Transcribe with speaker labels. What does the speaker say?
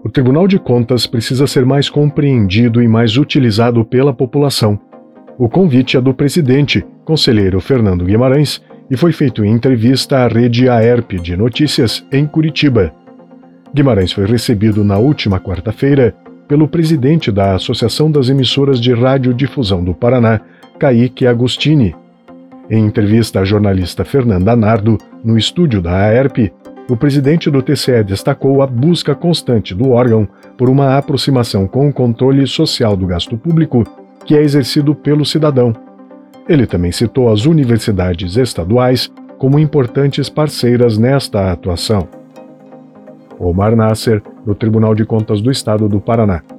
Speaker 1: O Tribunal de Contas precisa ser mais compreendido e mais utilizado pela população. O convite é do presidente, conselheiro Fernando Guimarães, e foi feito em entrevista à rede AERP de notícias em Curitiba. Guimarães foi recebido na última quarta-feira pelo presidente da Associação das Emissoras de Radiodifusão do Paraná, Kaique Agostini. Em entrevista à jornalista Fernanda Nardo, no estúdio da AERP, o presidente do TCE destacou a busca constante do órgão por uma aproximação com o controle social do gasto público que é exercido pelo cidadão. Ele também citou as universidades estaduais como importantes parceiras nesta atuação. Omar Nasser, do Tribunal de Contas do Estado do Paraná.